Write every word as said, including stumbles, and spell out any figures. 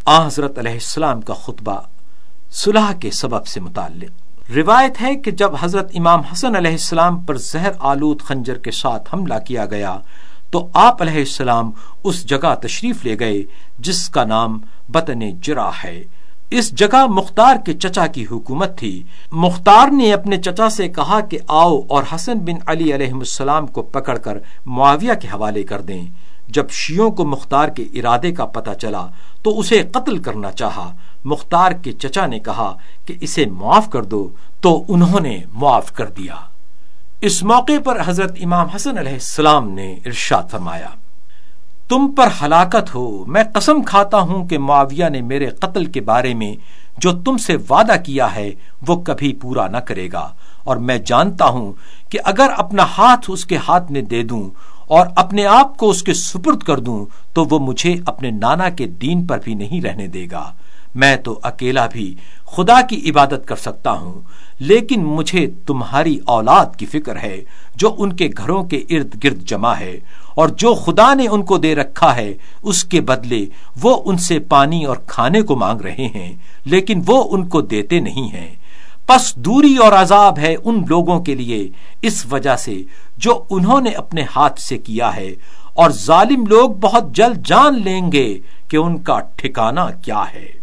آن حضرت علیہ السلام کا خطبہ صلح کے سبب سے متعلق روایت ہے کہ جب حضرت امام حسن علیہ السلام پر زہر آلود خنجر کے ساتھ حملہ کیا گیا تو آپ علیہ السلام اس جگہ تشریف لے گئے جس کا نام بطن جراح ہے۔ اس جگہ مختار کے چچا کی حکومت تھی۔ مختار نے اپنے چچا سے کہا کہ آؤ اور حسن بن علی علیہ السلام کو پکڑ کر معاویہ کے حوالے کر دیں۔ جب شیعوں کو مختار کے ارادے کا پتہ چلا تو اسے قتل کرنا چاہا۔ مختار کے چچا نے کہا کہ اسے معاف کر دو، تو انہوں نے معاف کر دیا۔ اس موقع پر حضرت امام حسن علیہ السلام نے ارشاد فرمایا، تم پر ہلاکت ہو، میں قسم کھاتا ہوں کہ معاویہ نے میرے قتل کے بارے میں جو تم سے وعدہ کیا ہے وہ کبھی پورا نہ کرے گا، اور میں جانتا ہوں کہ اگر اپنا ہاتھ اس کے ہاتھ میں دے دوں اور اپنے آپ کو اس کے سپرد کر دوں تو وہ مجھے اپنے نانا کے دین پر بھی نہیں رہنے دے گا۔ میں تو اکیلا بھی خدا کی عبادت کر سکتا ہوں، لیکن مجھے تمہاری اولاد کی فکر ہے جو ان کے گھروں کے ارد گرد جمع ہے، اور جو خدا نے ان کو دے رکھا ہے اس کے بدلے وہ ان سے پانی اور کھانے کو مانگ رہے ہیں، لیکن وہ ان کو دیتے نہیں ہیں۔ پس دوری اور عذاب ہے ان لوگوں کے لیے اس وجہ سے جو انہوں نے اپنے ہاتھ سے کیا ہے، اور ظالم لوگ بہت جلد جان لیں گے کہ ان کا ٹھکانہ کیا ہے۔